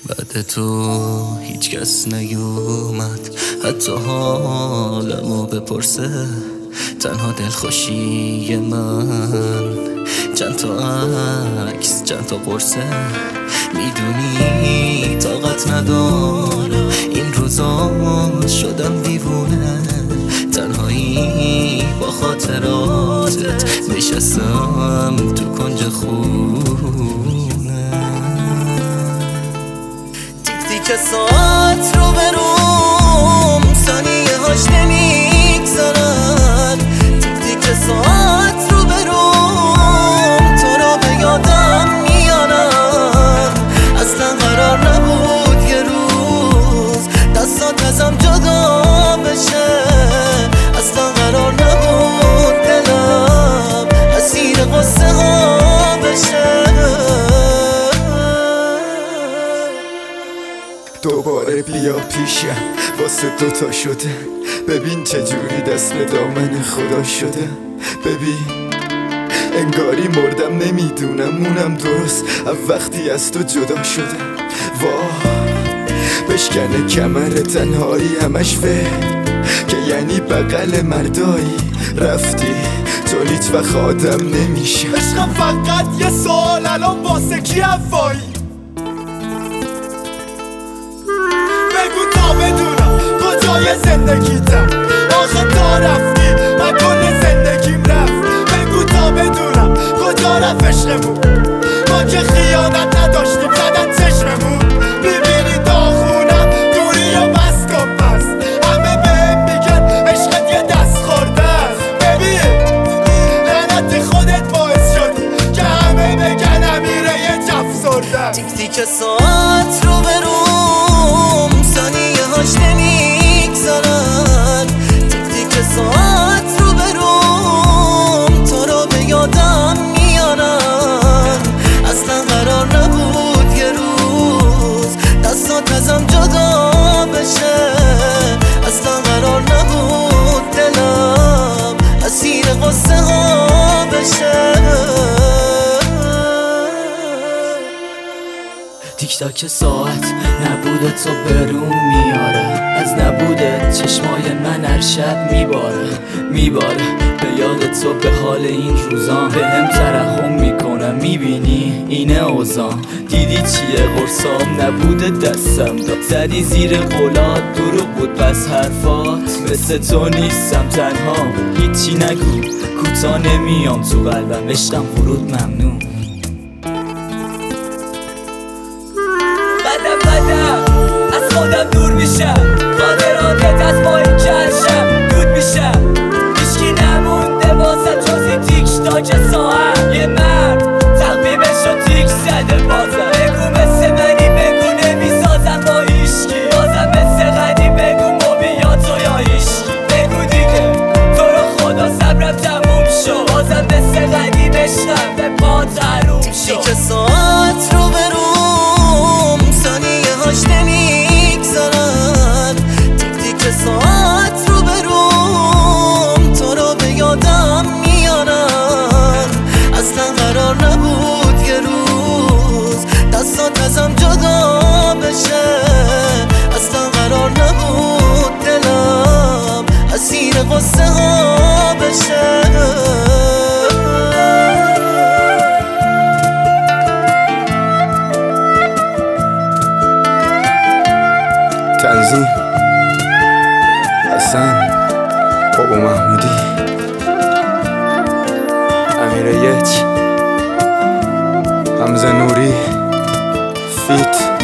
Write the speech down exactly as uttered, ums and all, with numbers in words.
بعد تو هیچ کس نیومد حتی حالمو بپرسه. تنها دلخوشی من چند تا عکس چند تا قرصه. میدونی طاقت ندارم این روزا شدم دیوونه. تنهایی با خاطراتت نشستم تو کنج خونه. تیک تیک ساعت رو بروم ثانیه هاش نمیگذارن. تیک تیک ساعت رو بروم تو رو به یادم میارن. اصلا قرار نبود یه روز دستات ازم جدا بشه. اصلا قرار نبود دلم اسیر قصه ها بشه. دوباره بیا پیشم واسه دوتا شده. ببین چجوری دست به دامن خدا شده. ببین انگاری مردم نمیدونم مونم درست وقتی از تو جدا شده. واه بشکنه کمر تنهایی همش فکر که یعنی بغل مردایی رفتی تو هیچ وقت آدم نمیشه. عشقم فقط یه سوال الان واسه کی هوایی؟ بگو تا بدونم کجای زندگیتم. آخه تا رفتی من کل زندگیم رفت. بگو تا بدونم کجا رفت عشقمون. ما که خیانت نداشتیم زدن چشممون. میبینی داغونم دوری و بس کن پس. همه بهم میگن عشقت یه دست خورده است. ببین لعنت خودت باعث شدی که همه بگن امیره یه جفسرده است. تیک تیک ساعت رو بروم ثانیه هاش نمیگذارن. تیک تیک ساعت رو بروم تو رو به یادم میارن. اصلا قرار نبود یه روز دستات ازم جدا بشه. اصلا قرار نبود دلم اسیر قصه ها بشه. تیک تاک ساعت نبوده تو برون میاره. از نبوده چشمای من هر شب میباره میباره به یاد تو به حال این روزان. به هم ترحم میکنم میبینی اینه اوزان. دیدی چیه قرصام نبوده دستم داد. زدی زیر قولات دروغ بود بس حرفات. مثل تو نیستم تنها هیچی نگو کوتا نمیام تو قلبم. عشقم ورود ممنون. بدم بدم از خودم دور میشم. خاطراتت از با این کلشم دود میشم. هیچکی نمونده واسه جزی تیک تاک ساعت. یه مرد تقویمشو تیک زده بازم. بگو مثل منی بگو نمیسازم با هیچکی. بازم مثل قدیم بگو موبیات و یا هیچکی. بگو دیگه تو رو خدا صبرم تموم شد. بازم مثل قدیم عشقم به پات حروم شد. تیک ساعت رو بروم ثانیه هاش نمیگذارن. تیک تیک ساعت رو بروم تو رو به یادم میارن. اصلا قرار نبود یه روز دستات ازم جدا بشه. اصلا قرار نبود دلم اسیر قصه ها بشه. تنظیم حسن بابا محمودی امیر یک حمزه نوری فیت